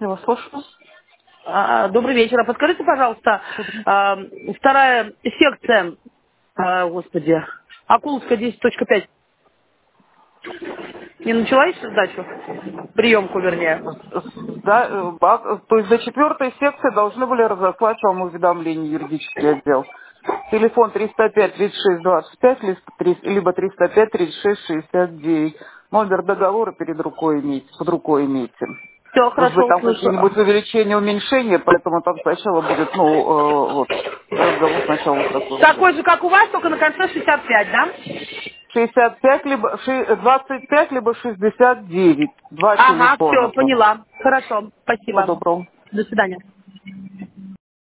Я вас слушаю. Добрый вечер. А подскажите, пожалуйста, вторая секция, господи, Акуловская 10.5, не начала еще сдачу? Приемку, вернее. Да, то есть до 4-й секции должны были разослать вам уведомление юридический отдел. Телефон 305-36-25, либо 305-36-69. Номер договора перед рукой имейте, под рукой имейте. Все, Может быть, хорошо, там услышу. какие-нибудь увеличения, уменьшения, поэтому там сначала будет, вот, разговор сначала прослушает. Такой же, как у вас, только на конце 65, да? 65, либо 25, либо 69. Два Ага, все, телефона там. поняла. Хорошо, Всего спасибо. доброго. До свидания.